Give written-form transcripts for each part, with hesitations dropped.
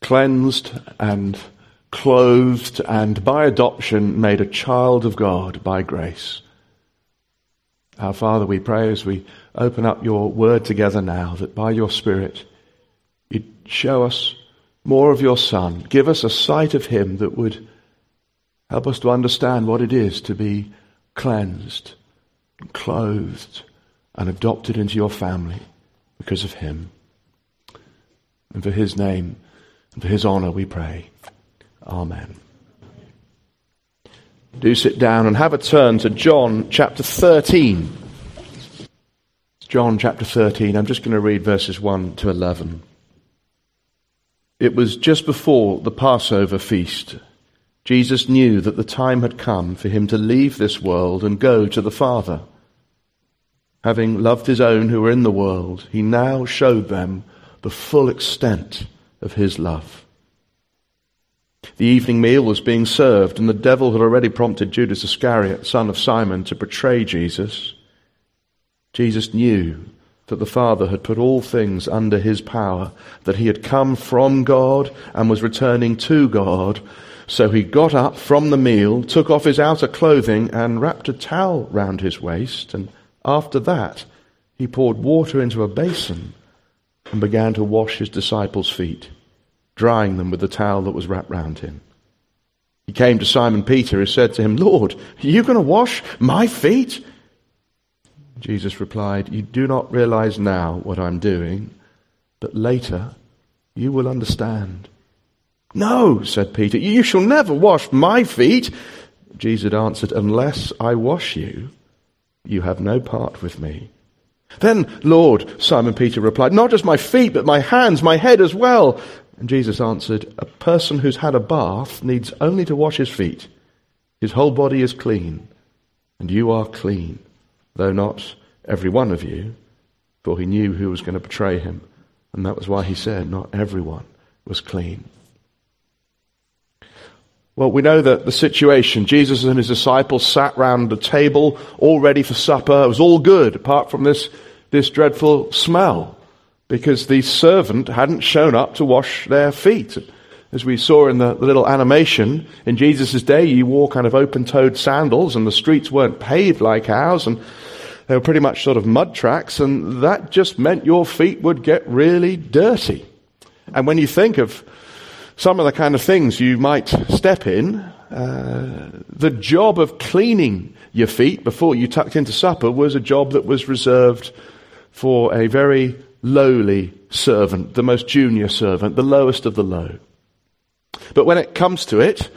cleansed and clothed and by adoption made a child of God by grace. Our Father, we pray as we open up your word together now, that by your Spirit you'd show us more of your Son. Give us a sight of him that would help us to understand what it is to be cleansed, clothed, and adopted into your family because of him. And for his name and for his honor we pray. Amen. Do sit down and have a turn to John chapter 13. John chapter 13. I'm just going to read verses 1 to 11. It was just before the Passover feast. Jesus knew that the time had come for him to leave this world and go to the Father. Having loved his own who were in the world, he now showed them the full extent of his love. The evening meal was being served, and the devil had already prompted Judas Iscariot, son of Simon, to betray Jesus. Jesus knew that the Father had put all things under his power, that he had come from God and was returning to God. So he got up from the meal, took off his outer clothing, and wrapped a towel round his waist. And after that, he poured water into a basin and began to wash his disciples' feet, drying them with the towel that was wrapped round him. He came to Simon Peter, who said to him, "Lord, are you going to wash my feet?" Jesus replied, "You do not realize now what I'm doing, but later you will understand." "No," said Peter, "you shall never wash my feet." Jesus answered, "Unless I wash you, you have no part with me." "Then, Lord," Simon Peter replied, "not just my feet, but my hands, my head as well." And Jesus answered, "A person who's had a bath needs only to wash his feet. His whole body is clean, and you are clean, though not every one of you." For he knew who was going to betray him, and that was why he said not everyone was clean. Well, we know that the situation. Jesus and his disciples sat round the table, all ready for supper. It was all good, apart from this dreadful smell, because the servant hadn't shown up to wash their feet. As we saw in the little animation, in Jesus' day, you wore kind of open-toed sandals, and the streets weren't paved like ours, and they were pretty much sort of mud tracks, and that just meant your feet would get really dirty. And when you think of some of the kind of things you might step in, the job of cleaning your feet before you tucked into supper was a job that was reserved for a very lowly servant, the most junior servant, the lowest of the low. But when it comes to it,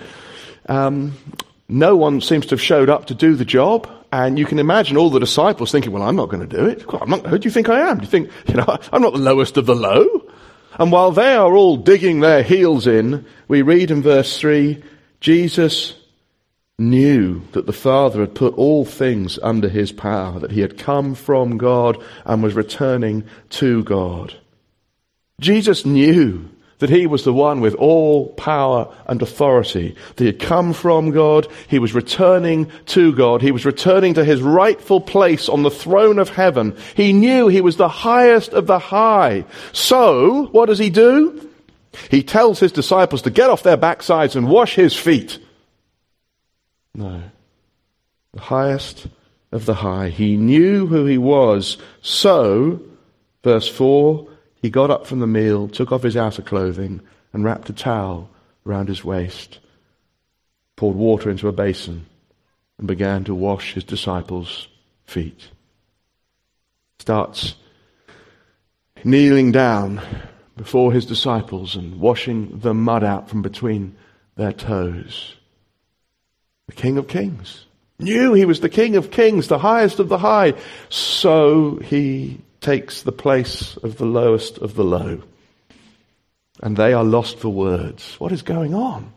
no one seems to have showed up to do the job, and you can imagine all the disciples thinking, "Well, I'm not going to do it. Who do you think I am? Do you think, I'm not the lowest of the low?" And while they are all digging their heels in, we read in verse 3, Jesus knew that the Father had put all things under his power, that he had come from God and was returning to God. Jesus knew that he was the one with all power and authority, that he had come from God, he was returning to God, he was returning to his rightful place on the throne of heaven. He knew he was the highest of the high. So, what does he do? He tells his disciples to get off their backsides and wash his feet. No. The highest of the high. He knew who he was. So, verse 4, he got up from the meal, took off his outer clothing, and wrapped a towel around his waist, poured water into a basin, and began to wash his disciples' feet. Starts kneeling down before his disciples and washing the mud out from between their toes. The King of Kings knew he was the King of Kings, the highest of the high. So he takes the place of the lowest of the low. And they are lost for words. What is going on?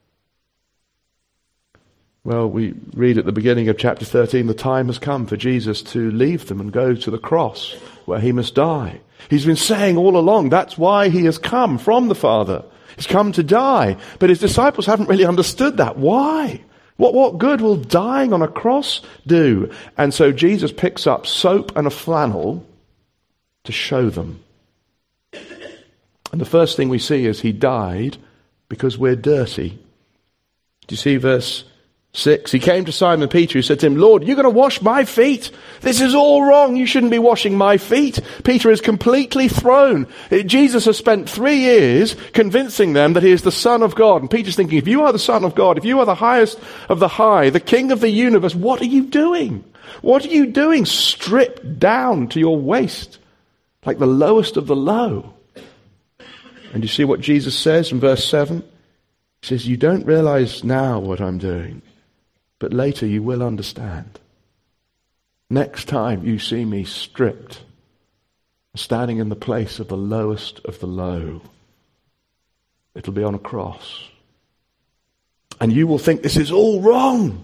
Well, we read at the beginning of chapter 13, the time has come for Jesus to leave them and go to the cross where he must die. He's been saying all along, that's why he has come from the Father. He's come to die. But his disciples haven't really understood that. Why? What good will dying on a cross do? And so Jesus picks up soap and a flannel to show them. And the first thing we see is he died because we're dirty. Do you see verse 6? He came to Simon Peter, who said to him, Lord, you're going to wash my feet? This is all wrong. You shouldn't be washing my feet. Peter is completely thrown. Jesus has spent 3 years convincing them that he is the Son of God. And Peter's thinking, if you are the Son of God, if you are the highest of the high, the King of the universe, what are you doing? What are you doing stripped down to your waist, like the lowest of the low? And you see what Jesus says in verse 7? He says, you don't realize now what I'm doing, but later you will understand. Next time you see me stripped, standing in the place of the lowest of the low, it'll be on a cross. And you will think this is all wrong.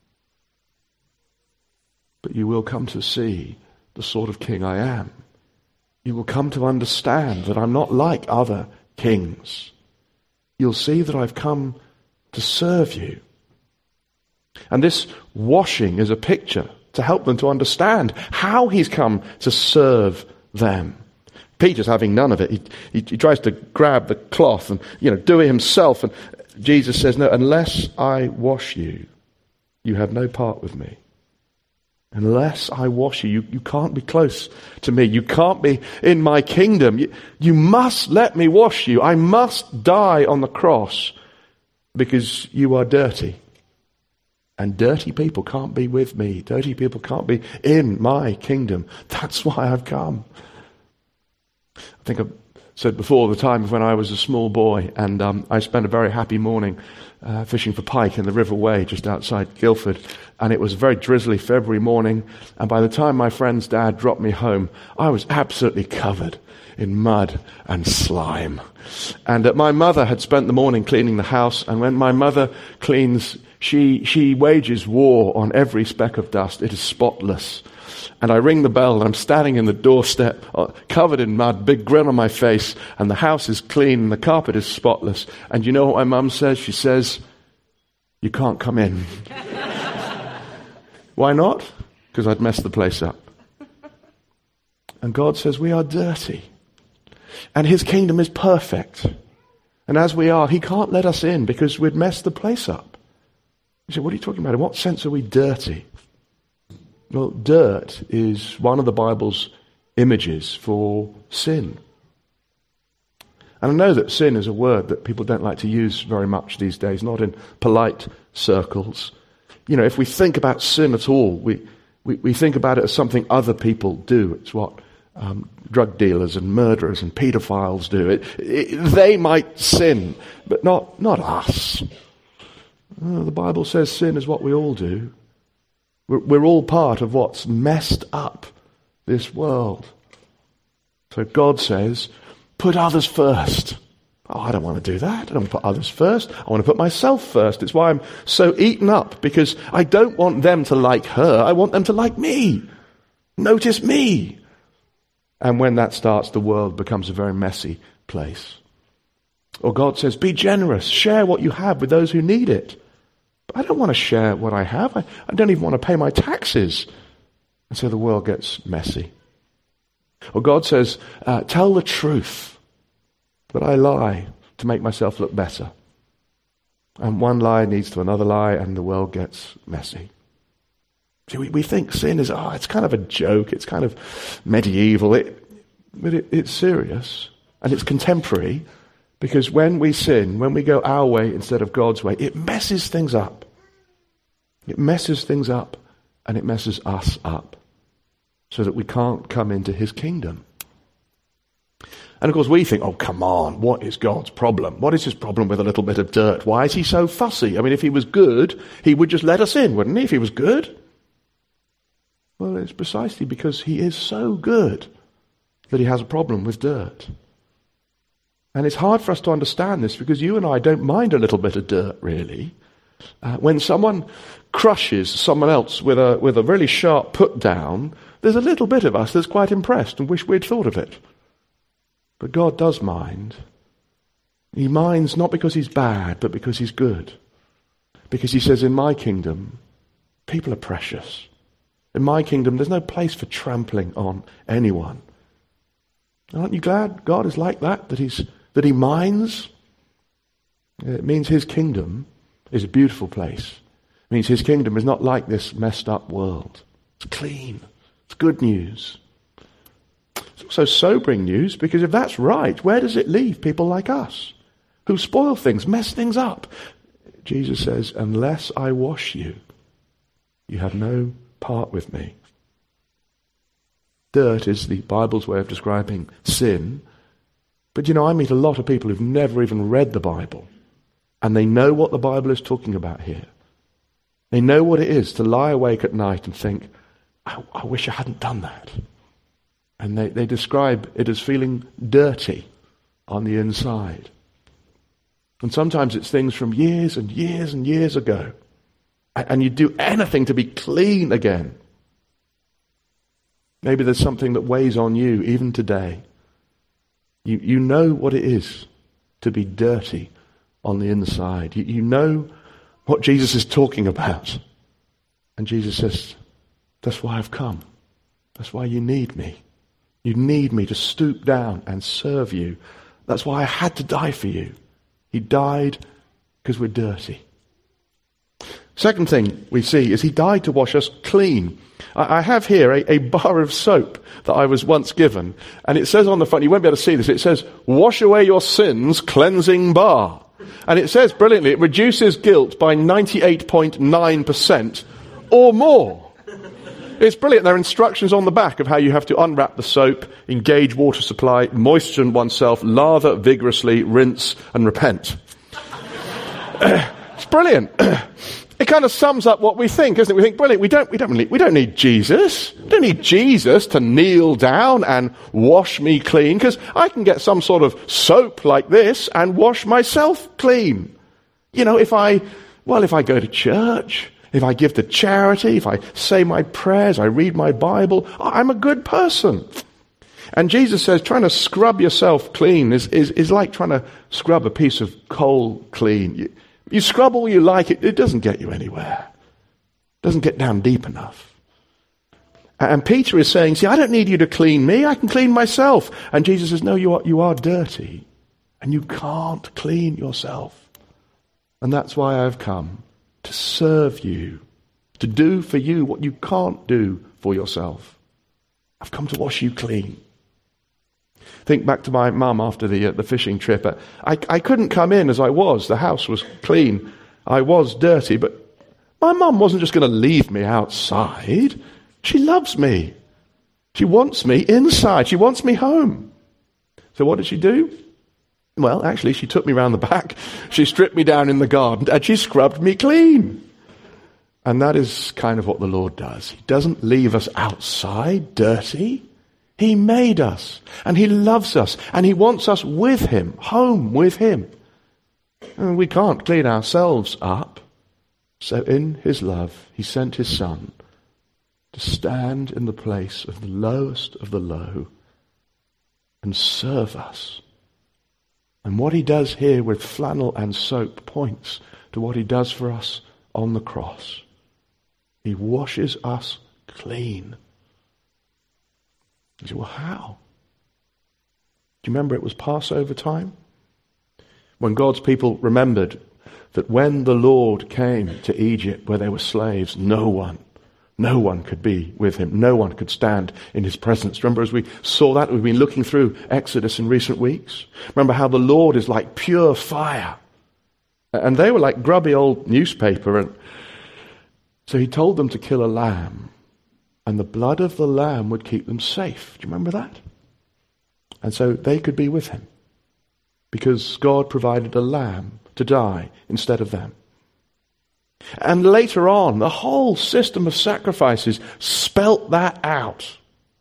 But you will come to see the sort of king I am. You will come to understand that I'm not like other kings. You'll see that I've come to serve you. And this washing is a picture to help them to understand how he's come to serve them. Peter's having none of it. He tries to grab the cloth and do it himself. And Jesus says, no, unless I wash you, you have no part with me. Unless I wash you, you can't be close to me. You can't be in my kingdom. You must let me wash you. I must die on the cross because you are dirty. And dirty people can't be with me. Dirty people can't be in my kingdom. That's why I've come. I think I've said before the time when I was a small boy, and I spent a very happy morning fishing for pike in the River Wey just outside Guildford. And it was a very drizzly February morning. And by the time my friend's dad dropped me home, I was absolutely covered in mud and slime. And my mother had spent the morning cleaning the house. And when my mother cleans, she wages war on every speck of dust. It is spotless. And I ring the bell, and I'm standing in the doorstep, covered in mud, big grin on my face, and the house is clean, and the carpet is spotless. And you know what my mum says? She says, you can't come in. Why not? Because I'd messed the place up. And God says we are dirty. And his kingdom is perfect. And as we are, he can't let us in because we'd messed the place up. You say, what are you talking about? In what sense are we dirty? Well, dirt is one of the Bible's images for sin. And I know that sin is a word that people don't like to use very much these days, not in polite circles. If we think about sin at all, we think about it as something other people do. It's what drug dealers and murderers and pedophiles do. They might sin, but not us. The Bible says sin is what we all do. We're all part of what's messed up this world. So God says, put others first. Oh, I don't want to do that. I don't want to put others first. I want to put myself first. It's why I'm so eaten up, because I don't want them to like her. I want them to like me. Notice me. And when that starts, the world becomes a very messy place. Or God says, be generous. Share what you have with those who need it. But I don't want to share what I have. I don't even want to pay my taxes. And so the world gets messy. Or God says, tell the truth. But I lie to make myself look better. And one lie leads to another lie, and the world gets messy. See, we think sin is, it's kind of a joke, it's kind of medieval, but it's serious, and it's contemporary, because when we sin, when we go our way instead of God's way, it messes things up. It messes things up, and it messes us up, so that we can't come into his kingdom. And of course we think, oh, come on, what is God's problem? What is his problem with a little bit of dirt? Why is he so fussy? I mean, if he was good, he would just let us in, wouldn't he, if he was good? Well, it's precisely because he is so good that he has a problem with dirt. And it's hard for us to understand this because you and I don't mind a little bit of dirt, really. When someone crushes someone else with a really sharp put down, there's a little bit of us that's quite impressed and wish we'd thought of it. But God does mind. He minds not because he's bad, but because he's good. Because he says, in my kingdom, people are precious. In my kingdom, there's no place for trampling on anyone. Aren't you glad God is like that, that he minds? It means his kingdom is a beautiful place. It means his kingdom is not like this messed up world. It's clean. It's good news. It's also sobering news, because if that's right, where does it leave people like us who spoil things, mess things up? Jesus says, unless I wash you, you have no part with me. Dirt is the Bible's way of describing sin. But I meet a lot of people who've never even read the Bible. And they know what the Bible is talking about here. They know what it is to lie awake at night and think, I wish I hadn't done that. And they describe it as feeling dirty on the inside. And sometimes it's things from years and years and years ago. And you do anything to be clean again. Maybe there's something that weighs on you even today. You know what it is to be dirty on the inside. You know what Jesus is talking about. And Jesus says, that's why I've come. That's why you need me. You need me to stoop down and serve you. That's why I had to die for you. He died because we're dirty. Second thing we see is he died to wash us clean. I have here a bar of soap that I was once given, and it says on the front, you won't be able to see this, it says, wash away your sins, cleansing bar. And it says brilliantly, it reduces guilt by 98.9% or more. It's brilliant. There are instructions on the back of how you have to unwrap the soap, engage water supply, moisten oneself, lather vigorously, rinse, and repent. It's brilliant. It kind of sums up what we think, isn't it? We think, brilliant, we don't need Jesus. We don't need Jesus to kneel down and wash me clean, because I can get some sort of soap like this and wash myself clean. If I go to church, if I give to charity, if I say my prayers, I read my Bible, I'm a good person. And Jesus says trying to scrub yourself clean is like trying to scrub a piece of coal clean. You scrub all you like, it doesn't get you anywhere. It doesn't get down deep enough. And Peter is saying, see, I don't need you to clean me, I can clean myself. And Jesus says, no, you are dirty, and you can't clean yourself. And that's why I've come, to serve you, to do for you what you can't do for yourself. I've come to wash you clean. Think back to my mum after the fishing trip. I couldn't come in as I was. The house was clean. I was dirty, but my mum wasn't just going to leave me outside. She loves me. She wants me inside. She wants me home. So what did she do? Well, actually, she took me round the back. She stripped me down in the garden, and she scrubbed me clean. And that is kind of what the Lord does. He doesn't leave us outside dirty. He made us, and he loves us, and he wants us with him, home with him. And we can't clean ourselves up. So in his love, he sent his Son to stand in the place of the lowest of the low and serve us. And what he does here with flannel and soap points to what he does for us on the cross. He washes us clean. You say, well, how? Do you remember it was Passover time? When God's people remembered that when the Lord came to Egypt where they were slaves, no one could be with him. No one could stand in his presence. Remember, as we saw that, we've been looking through Exodus in recent weeks. Remember how the Lord is like pure fire. And they were like grubby old newspaper. And so he told them to kill a lamb. And the blood of the lamb would keep them safe. Do you remember that? And so they could be with him. Because God provided a lamb to die instead of them. And later on, the whole system of sacrifices spelt that out.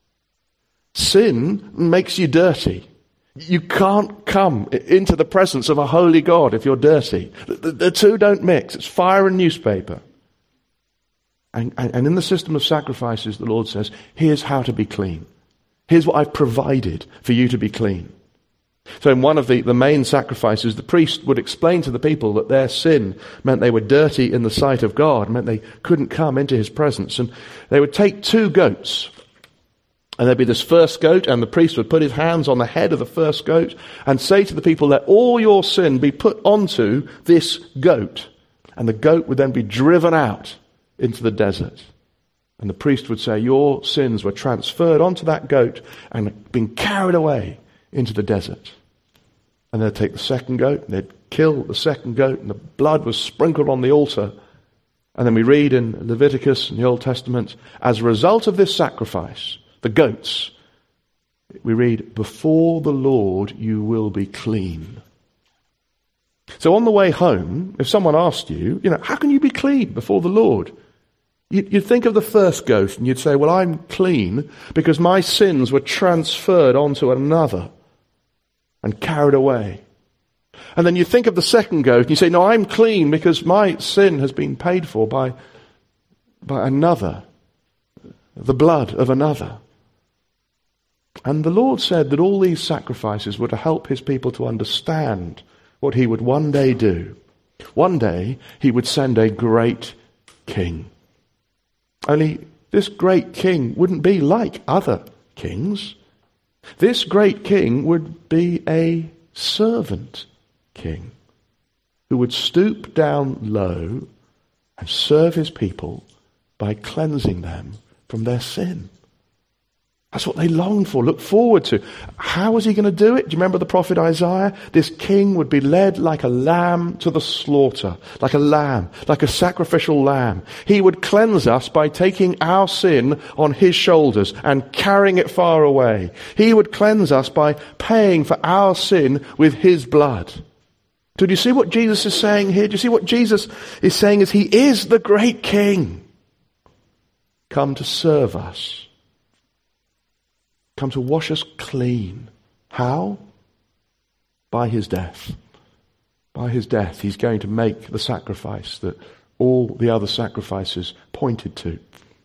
Sin makes you dirty. You can't come into the presence of a holy God if you're dirty. The two don't mix. It's fire and newspaper. And in the system of sacrifices, the Lord says, here's how to be clean. Here's what I've provided for you to be clean. So in one of the main sacrifices, the priest would explain to the people that their sin meant they were dirty in the sight of God, meant they couldn't come into his presence. And they would take 2 goats, And there'd be this first goat, and the priest would put his hands on the head of the first goat and say to the people, let all your sin be put onto this goat. And the goat would then be driven out into the desert. And the priest would say, your sins were transferred onto that goat and been carried away into the desert. And they'd take the second goat, and they'd kill the second goat, and the blood was sprinkled on the altar. And then we read in Leviticus in the Old Testament, as a result of this sacrifice, the goats, we read, before the Lord you will be clean. So on the way home, if someone asked you, how can you be clean before the Lord? You'd think of the first goat and you'd say, well, I'm clean because my sins were transferred onto another and carried away. And then you think of the second goat and you say, no, I'm clean because my sin has been paid for by another, the blood of another. And the Lord said that all these sacrifices were to help his people to understand what he would one day do. One day he would send a great king. Only this great king wouldn't be like other kings. This great king would be a servant king who would stoop down low and serve his people by cleansing them from their sin. That's what they longed for, looked forward to. How was he going to do it? Do you remember the prophet Isaiah? This king would be led like a lamb to the slaughter, like a lamb, like a sacrificial lamb. He would cleanse us by taking our sin on his shoulders and carrying it far away. He would cleanse us by paying for our sin with his blood. So do you see what Jesus is saying here? Do you see what Jesus is saying is he is the great king, come to serve us. Come to wash us clean. How? By his death. By his death, he's going to make the sacrifice that all the other sacrifices pointed to.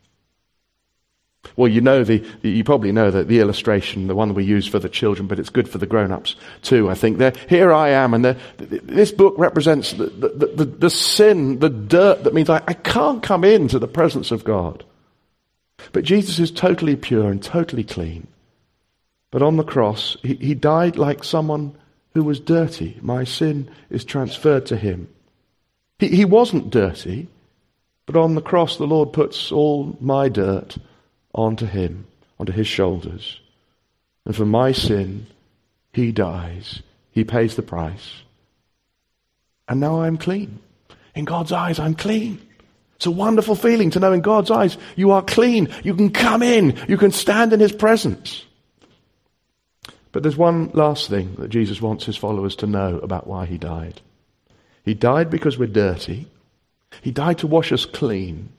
Well, you probably know that the illustration, the one we use for the children, but it's good for the grown-ups too, I think. Here I am, and this book represents the sin, the dirt that means I can't come into the presence of God. But Jesus is totally pure and totally clean. But on the cross, he died like someone who was dirty. My sin is transferred to him. He wasn't dirty, but on the cross the Lord puts all my dirt onto him, onto his shoulders. And for my sin, he dies. He pays the price. And now I'm clean. In God's eyes, I'm clean. It's a wonderful feeling to know in God's eyes, you are clean. You can come in. You can stand in his presence. But there's one last thing that Jesus wants his followers to know about why he died. He died because we're dirty. He died to wash us clean.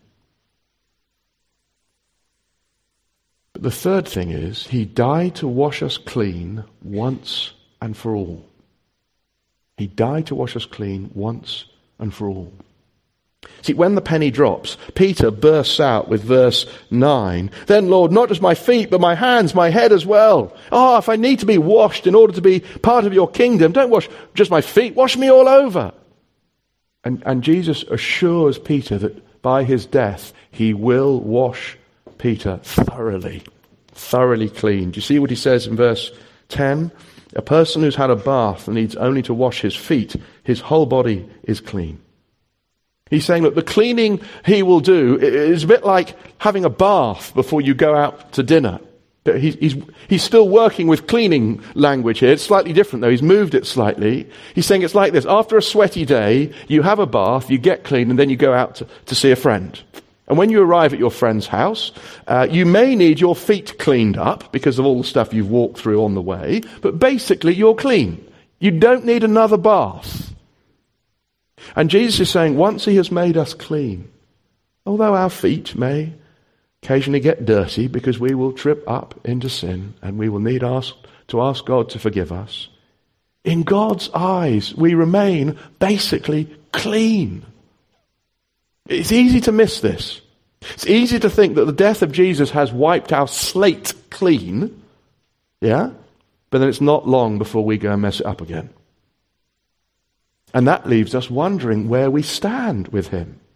But the third thing is, he died to wash us clean once and for all. He died to wash us clean once and for all. See, when the penny drops, Peter bursts out with verse 9. Then, Lord, not just my feet, but my hands, my head as well. If I need to be washed in order to be part of your kingdom, don't wash just my feet, wash me all over. And Jesus assures Peter that by his death, he will wash Peter thoroughly clean. Do you see what he says in verse 10? A person who's had a bath needs only to wash his feet. His whole body is clean. He's saying, look, the cleaning he will do is a bit like having a bath before you go out to dinner. He's still working with cleaning language here. It's slightly different, though. He's moved it slightly. He's saying it's like this. After a sweaty day, you have a bath, you get clean, and then you go out to see a friend. And when you arrive at your friend's house, you may need your feet cleaned up because of all the stuff you've walked through on the way, but basically you're clean. You don't need another bath. And Jesus is saying, once he has made us clean, although our feet may occasionally get dirty because we will trip up into sin and we will need to ask God to forgive us, in God's eyes we remain basically clean. It's easy to miss this. It's easy to think that the death of Jesus has wiped our slate clean, yeah? But then it's not long before we go and mess it up again. And that leaves us wondering where we stand with him.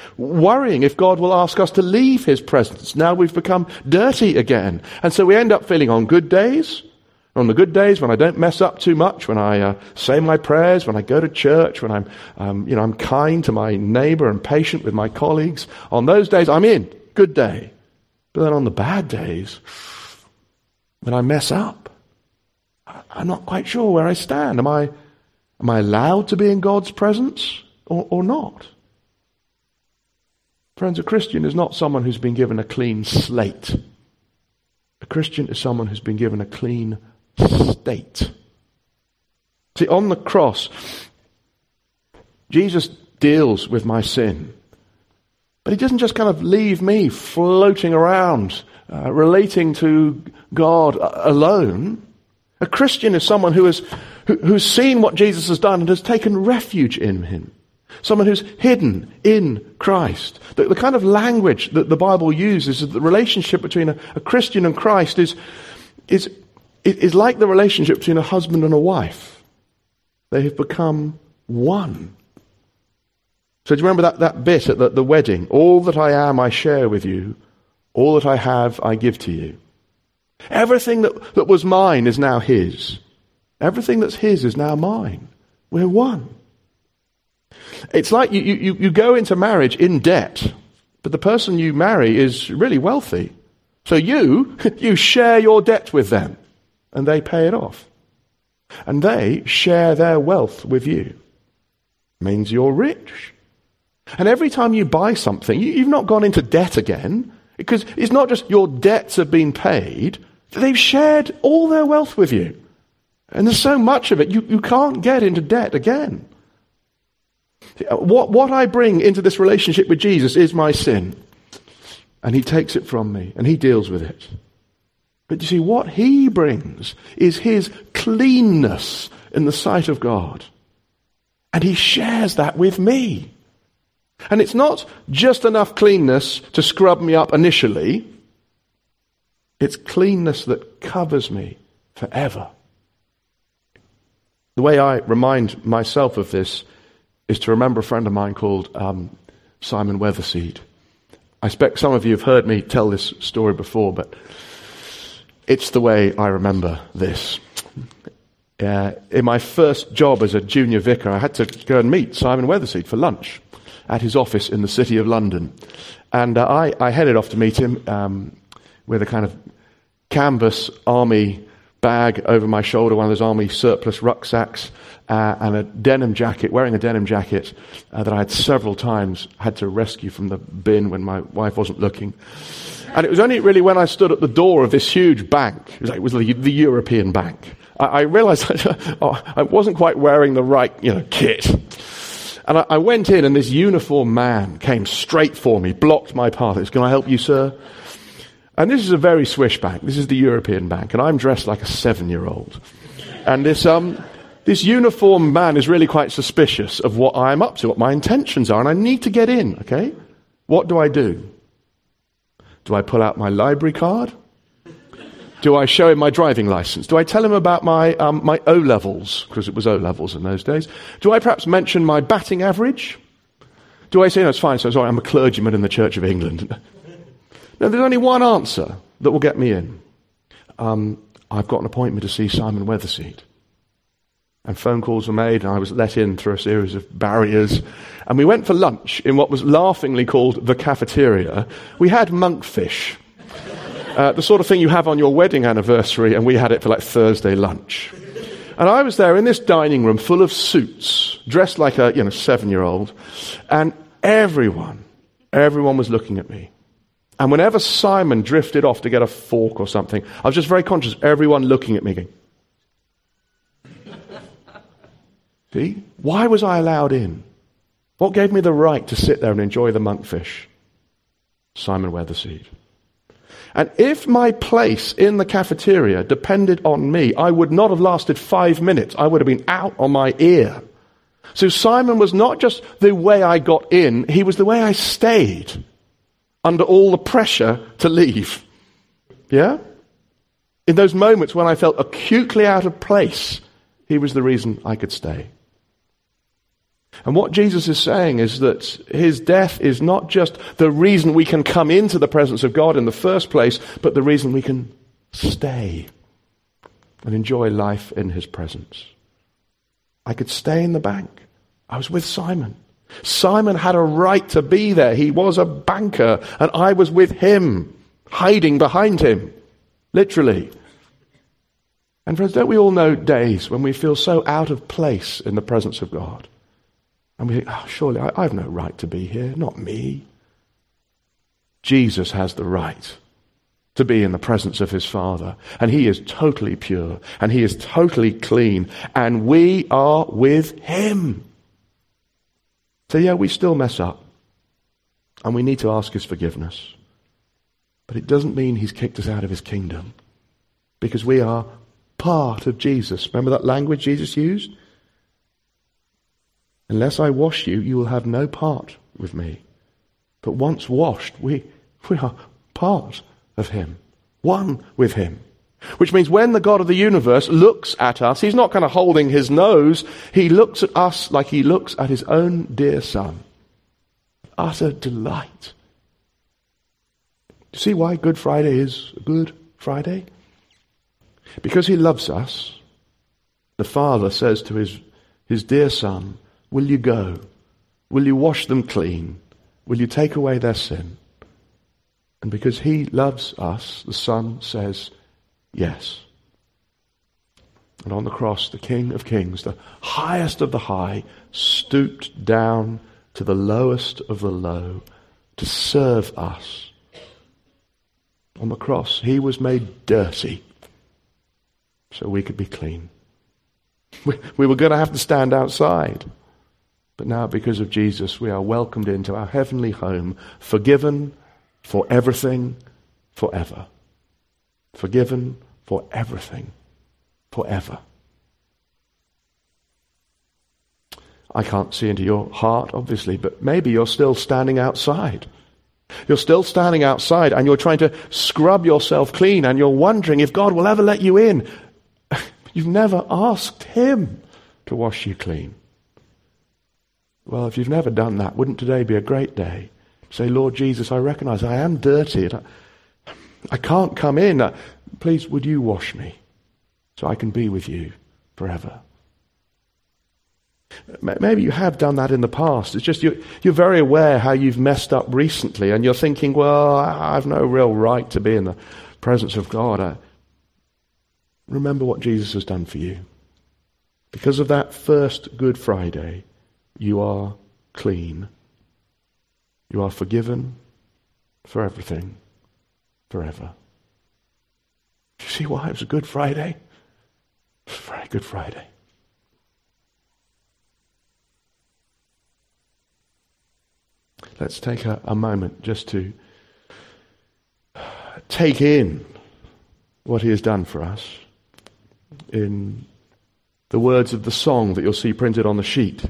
Worrying if God will ask us to leave his presence. Now we've become dirty again. And so we end up feeling on good days, on the good days when I don't mess up too much, when I say my prayers, when I go to church, when I'm kind to my neighbor and patient with my colleagues. On those days, I'm in. Good day. But then on the bad days, when I mess up, I'm not quite sure where I stand. Am I allowed to be in God's presence or not? Friends, a Christian is not someone who's been given a clean slate. A Christian is someone who's been given a clean state. See, on the cross, Jesus deals with my sin. But he doesn't just kind of leave me floating around, relating to God alone. A Christian is someone who's seen what Jesus has done and has taken refuge in him. Someone who's hidden in Christ. The kind of language that the Bible uses is that the relationship between a Christian and Christ is like the relationship between a husband and a wife. They have become one. So do you remember that bit at the wedding? All that I am, I share with you. All that I have, I give to you. Everything that was mine is now his. Everything that's his is now mine. We're one. It's like you go into marriage in debt, but the person you marry is really wealthy. So you share your debt with them, and they pay it off. And they share their wealth with you. Means you're rich. And every time you buy something, you've not gone into debt again, because it's not just your debts have been paid, they've shared all their wealth with you. And there's so much of it, you can't get into debt again. What I bring into this relationship with Jesus is my sin. And he takes it from me, and he deals with it. But you see, what he brings is his cleanness in the sight of God. And he shares that with me. And it's not just enough cleanness to scrub me up initially. It's cleanness that covers me forever. The way I remind myself of this is to remember a friend of mine called Simon Weatherseed. I expect some of you have heard me tell this story before, but it's the way I remember this. In my first job as a junior vicar, I had to go and meet Simon Weatherseed for lunch at his office in the city of London. And I headed off to meet him with a kind of canvas army bag over my shoulder, one of those army surplus rucksacks, and a denim jacket, wearing a denim jacket that I had several times had to rescue from the bin when my wife wasn't looking. And it was only really when I stood at the door of this huge bank, it was the European Bank, I realized I wasn't quite wearing the right, kit. And I went in, and this uniformed man came straight for me, blocked my path. He said, "Can I help you, sir?" And this is a very swish bank. This is the European Bank, and I'm dressed like a 7-year-old. And this uniformed man is really quite suspicious of what I'm up to, what my intentions are, and I need to get in, okay? What do? Do I pull out my library card? Do I show him my driving license? Do I tell him about my O-levels, because it was O-levels in those days? Do I perhaps mention my batting average? Do I say, "No, it's fine, so sorry, I'm a clergyman in the Church of England"? No, there's only one answer that will get me in. I've got an appointment to see Simon Weatherseed. And phone calls were made, and I was let in through a series of barriers. And we went for lunch in what was laughingly called the cafeteria. We had monkfish. The sort of thing you have on your wedding anniversary, and we had it for like Thursday lunch. And I was there in this dining room full of suits, dressed like a 7-year-old, and everyone was looking at me. And whenever Simon drifted off to get a fork or something, I was just very conscious of everyone looking at me going, see? Why was I allowed in? What gave me the right to sit there and enjoy the monkfish? Simon Weatherseed. And if my place in the cafeteria depended on me, I would not have lasted 5 minutes. I would have been out on my ear. So Simon was not just the way I got in, he was the way I stayed under all the pressure to leave. Yeah? In those moments when I felt acutely out of place, he was the reason I could stay. And what Jesus is saying is that his death is not just the reason we can come into the presence of God in the first place, but the reason we can stay and enjoy life in his presence. I could stay in the bank. I was with Simon. Simon had a right to be there. He was a banker, and I was with him, hiding behind him, literally. And friends, don't we all know days when we feel so out of place in the presence of God? And we think, surely I have no right to be here, not me. Jesus has the right to be in the presence of his Father. And he is totally pure, and he is totally clean, and we are with him. So yeah, we still mess up, and we need to ask his forgiveness. But it doesn't mean he's kicked us out of his kingdom, because we are part of Jesus. Remember that language Jesus used? Unless I wash you, you will have no part with me. But once washed, we are part of him, one with him. Which means when the God of the universe looks at us, he's not kind of holding his nose. He looks at us like he looks at his own dear son. Utter delight. You see why Good Friday is Good Friday? Because he loves us. The Father says to his dear son, will you go? Will you wash them clean? Will you take away their sin? And because he loves us, the Son says, yes. And on the cross, the King of Kings, the highest of the high, stooped down to the lowest of the low to serve us. On the cross, he was made dirty so we could be clean. We were going to have to stand outside. But now, because of Jesus, we are welcomed into our heavenly home, forgiven for everything, forever. Forgiven for everything, forever. I can't see into your heart, obviously, but maybe you're still standing outside. You're still standing outside and you're trying to scrub yourself clean and you're wondering if God will ever let you in. You've never asked him to wash you clean. Well, if you've never done that, wouldn't today be a great day? Say, Lord Jesus, I recognize I am dirty. I can't come in. Please, would you wash me so I can be with you forever? Maybe you have done that in the past. It's just you're very aware how you've messed up recently, and you're thinking, well, I have no real right to be in the presence of God. Remember what Jesus has done for you. Because of that first Good Friday, you are clean. You are forgiven for everything, forever. Do you see why it was a Good Friday? It was a very Good Friday. Let's take a moment just to take in what he has done for us in the words of the song that you'll see printed on the sheet.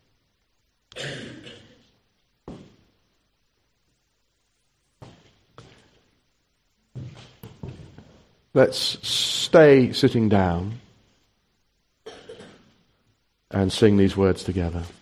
Let's stay sitting down and sing these words together.